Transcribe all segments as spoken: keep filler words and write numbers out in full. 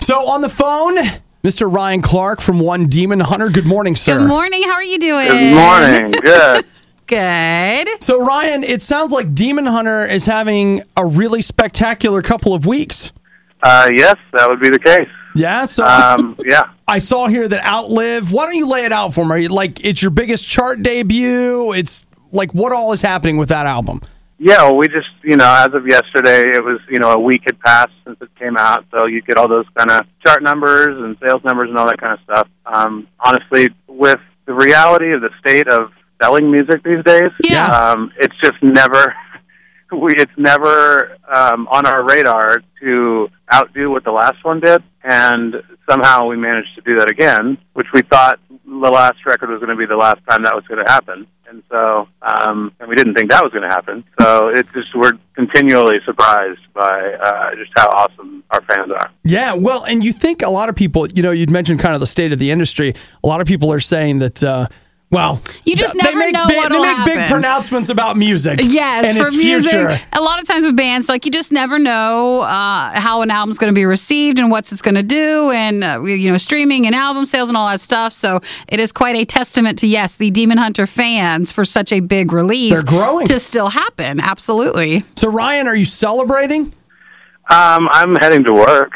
So on the phone, Mister Ryan Clark from One Demon Hunter. Good morning, sir. Good morning. How are you doing? Good morning. Good. Good. So, Ryan, it sounds like Demon Hunter is having a really spectacular couple of weeks. Uh, yes, that would be the case. Yeah, so Um, yeah. I saw here that Outlive. Why don't you lay it out for me? Are you, like, it's your biggest chart debut. It's like, what all is happening with that album? Yeah, well, we just, you know, as of yesterday, it was, you know, a week had passed since it came out, so you get all those kind of chart numbers and sales numbers and all that kind of stuff. Um, honestly, with the reality of the state of selling music these days, Yeah. um, it's just never, we, it's never um, on our radar to outdo what the last one did, and somehow we managed to do that again, which we thought the last record was going to be the last time that was going to happen. And so, um, and we didn't think that was going to happen. So it's just, we're continually surprised by uh, just how awesome our fans are. Yeah, well, and you think a lot of people, you know, you'd mentioned kind of the state of the industry. A lot of people are saying that, uh, well, You just th- never they make know big, what'll They make big happen. pronouncements about music. Yes, and for its music, future. a lot of times with bands, like you just never know uh, how an album's going to be received and what's it's going to do, and uh, you know, streaming and album sales and all that stuff. So it is quite a testament to yes, the Demon Hunter fans for such a big release. They're growing. to still happen. Absolutely. So, Ryan, are you celebrating? Um, I'm heading to work.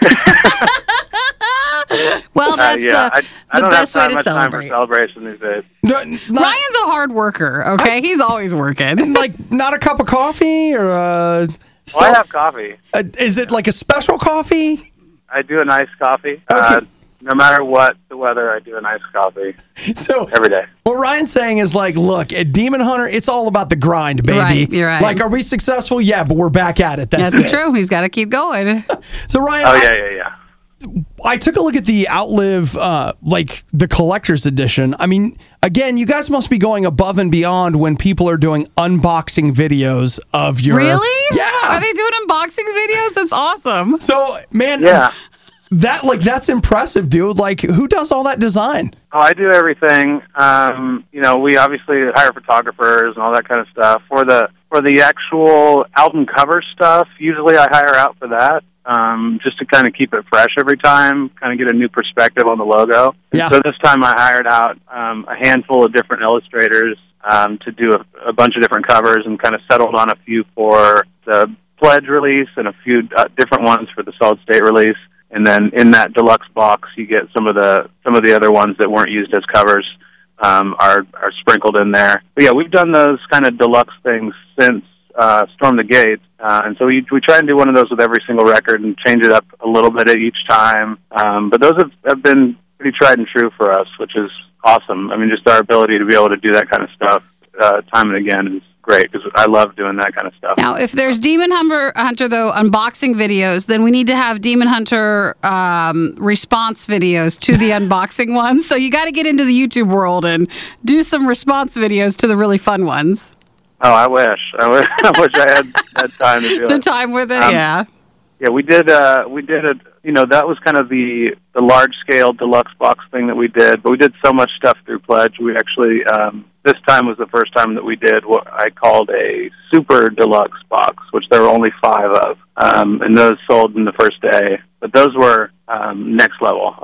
Well, that's uh, yeah, the, I, I the don't best have way time, to much time for celebrate. celebration these days. No, not, Ryan's a hard worker. Okay, he's always working. like not a cup of coffee or uh, Well, I have coffee. uh, is it like a special coffee? I do a nice coffee. Uh, Okay. no matter what the weather, I do a nice coffee So every day. what Ryan's saying is like, look, at Demon Hunter, it's all about the grind, baby. Right, you're right. Like, are we successful? Yeah, but we're back at it. That's, That's it. true. He's got to keep going. So Ryan, Oh I- yeah, yeah, yeah. I took a look at the Outlive, uh, like the collector's edition. I mean, again, you guys must be going above and beyond when people are doing unboxing videos of your. Really? Yeah. Are they doing unboxing videos? That's awesome. So, man, Yeah. that like that's impressive, dude. Like, who does all that design? Oh, I do everything. Um, you know, we obviously hire photographers and all that kind of stuff. For the for the actual album cover stuff, usually I hire out for that, um, just to kind of keep it fresh every time, kind of get a new perspective on the logo. And Yeah. So this time I hired out um, a handful of different illustrators um, to do a, a bunch of different covers, and kind of settled on a few for the Pledge release and a few uh, different ones for the Solid State release. And then in that deluxe box, you get some of the some of the other ones that weren't used as covers um, are are sprinkled in there. But yeah, we've done those kind of deluxe things since uh, Storm the Gate, uh, and so we we try and do one of those with every single record and change it up a little bit at each time. Um, but those have, have been pretty tried and true for us, which is awesome. I mean, just our ability to be able to do that kind of stuff uh, time and again is great, because I love doing that kind of stuff. Now, if there's Demon Hunter, Hunter though, unboxing videos, then we need to have Demon Hunter um, response videos to the unboxing ones. So you got to get into the YouTube world and do some response videos to the really fun ones. Oh, I wish. I wish I, wish I had, had time to do The it. time with it, Um, yeah. Yeah, we did. Uh, we did it. You know, that was kind of the the large scale deluxe box thing that we did. But we did so much stuff through Pledge. We actually um, this time was the first time that we did what I called a super deluxe box, which there were only five of, um, and those sold in the first day. But those were um, next level.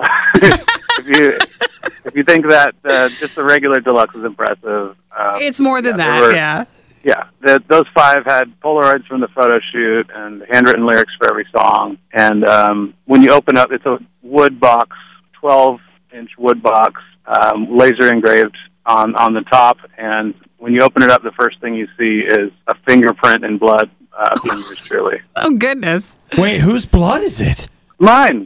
if you if you think that uh, just the regular deluxe is impressive, um, It's more than yeah, that, there were- yeah. Yeah, the, those five had Polaroids from the photo shoot and handwritten lyrics for every song. And um, when you open up, it's a wood box, twelve-inch wood box, um, laser engraved on, on the top. And when you open it up, the first thing you see is a fingerprint in blood uh, from yours truly. Oh, goodness. Wait, whose blood is it? Mine.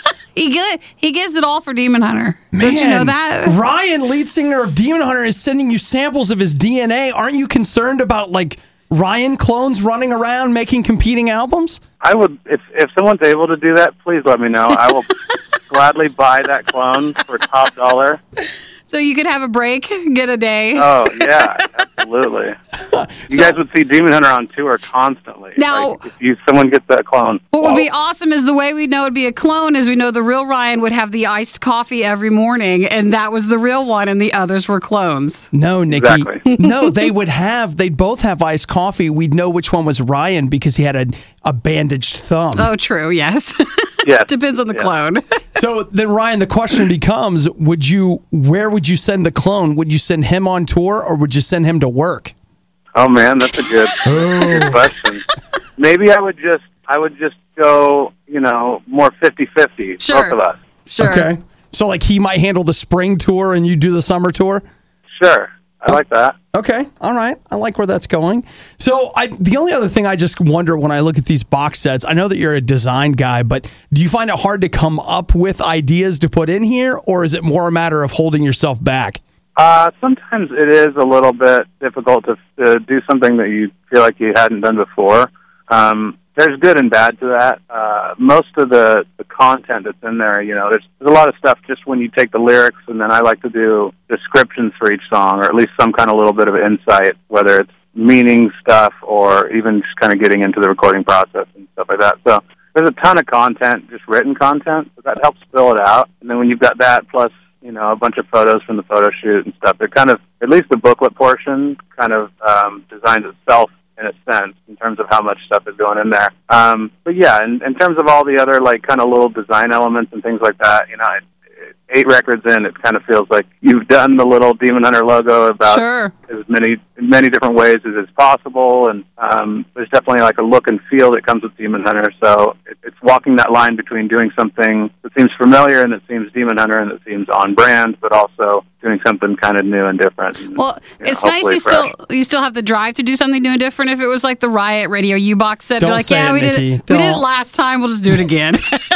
He gi- he gives it all for Demon Hunter. Man, Don't you know that? Ryan, lead singer of Demon Hunter, is sending you samples of his D N A. Aren't you concerned about like Ryan clones running around making competing albums? I would, if if someone's able to do that, please let me know. I will gladly buy that clone for top dollar. So you could have a break, get a day. Oh, yeah, absolutely. You So- guys would see Demon Hunter on tour constantly. Now- Like, if you someone gets that clone. What would be awesome is the way we know it'd be a clone is we know the real Ryan would have the iced coffee every morning, and that was the real one, and the others were clones. No, Nikki. Exactly. No, they would have, they'd both have iced coffee. We'd know which one was Ryan because he had a, a bandaged thumb. Oh, true, yes. Yes. Depends on the Yeah. clone. So then, Ryan, the question becomes: Would you? Where would you send the clone? Would you send him on tour, or would you send him to work? Oh man, that's a good, good question. Maybe I would just I would just go, you know, more fifty-fifty, Sure. both of us. Sure. Okay. So like he might handle the spring tour, and you do the summer tour. Sure. I like that. Okay, all right. I like where that's going. So, I the only other thing I just wonder when I look at these box sets, I know that you're a design guy, but do you find it hard to come up with ideas to put in here, or is it more a matter of holding yourself back? Uh, sometimes it is a little bit difficult to, to do something that you feel like you hadn't done before. Um, there's good and bad to that. Uh, most of the, the content that's in there, you know, there's, there's a lot of stuff just when you take the lyrics, and then I like to do descriptions for each song, or at least some kind of little bit of insight, whether it's meaning stuff or even just kind of getting into the recording process and stuff like that. So there's a ton of content, just written content, so that helps fill it out. And then when you've got that plus, you know, a bunch of photos from the photo shoot and stuff, they're kind of, at least the booklet portion, kind of um, designs itself in a sense, in terms of how much stuff is going in there. Um, but yeah, in, in terms of all the other, like, kind of little design elements and things like that, you know, it, it, eight records in, it kind of feels like you've done the little Demon Hunter logo about Sure. as many many different ways as is possible, and um, there's definitely like a look and feel that comes with Demon Hunter, so it, it's walking that line between doing something that seems familiar and that seems Demon Hunter and that seems on brand, but also doing something kind of new and different. And, Well, you know, it's nice hopefully you fresh. still you still have the drive to do something new and different. If it was like the Riot Radio U-Box set, be Don't like, say yeah, it, we did Nikki. it. We did it Don't. last time. We'll just do it again.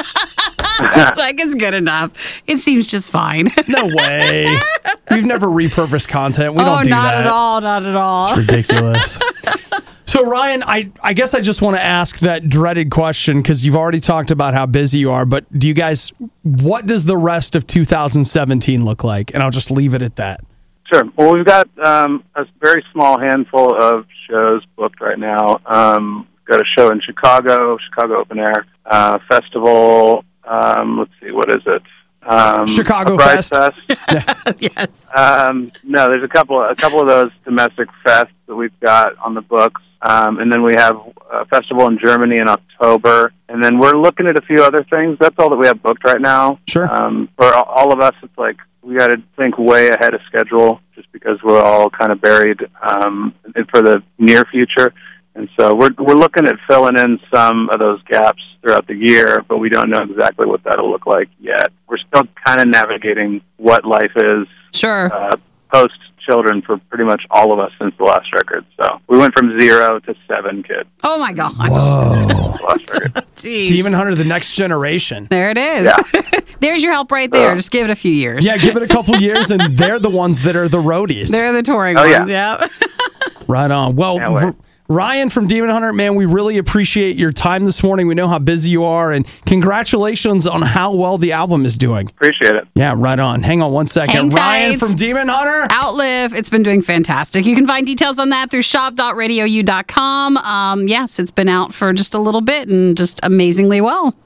It's like it's good enough. It seems just fine. No way. We've never repurposed content. We oh, don't do not that. at all. Not at all. It's ridiculous. So, Ryan, I, I guess I just want to ask that dreaded question because you've already talked about how busy you are, but do you guys, what does the rest of two thousand seventeen look like? And I'll just leave it at that. Sure. Well, we've got um, a very small handful of shows booked right now. Um, we've got a show in Chicago, Chicago Open Air uh, Festival. Um, let's see, what is it? Um, Chicago a Pride Fest? Fest. Yes. Um, no, there's a couple, a couple of those domestic fests that we've got on the books, um, and then we have a festival in Germany in October, and then we're looking at a few other things. That's all that we have booked right now. Sure. Um, for all- all of us, it's like we got to think way ahead of schedule, just because we're all kind of buried um, for the near future. And so we're we're looking at filling in some of those gaps throughout the year, but we don't know exactly what that'll look like yet. We're still kind of navigating what life is Sure. uh, post-children for pretty much all of us since the last record. So we went from zero to seven kids. Oh my gosh. Whoa. Since the last record. Jeez. Demon Hunter, the next generation. There it is. Yeah. There's your help right there. Uh, Just give it a few years. Yeah, give it a couple years, and they're the ones that are the roadies. They're the touring Oh, yeah. ones. Yeah. Right on. Well, Can't wait. v- Ryan from Demon Hunter, man, we really appreciate your time this morning. We know how busy you are, and congratulations on how well the album is doing. Appreciate it. Yeah, right on. Hang on one second. Hang Ryan tight. from Demon Hunter. Outlive. It's been doing fantastic. You can find details on that through shop dot radio u dot com. Um, yes, it's been out for just a little bit and just amazingly well.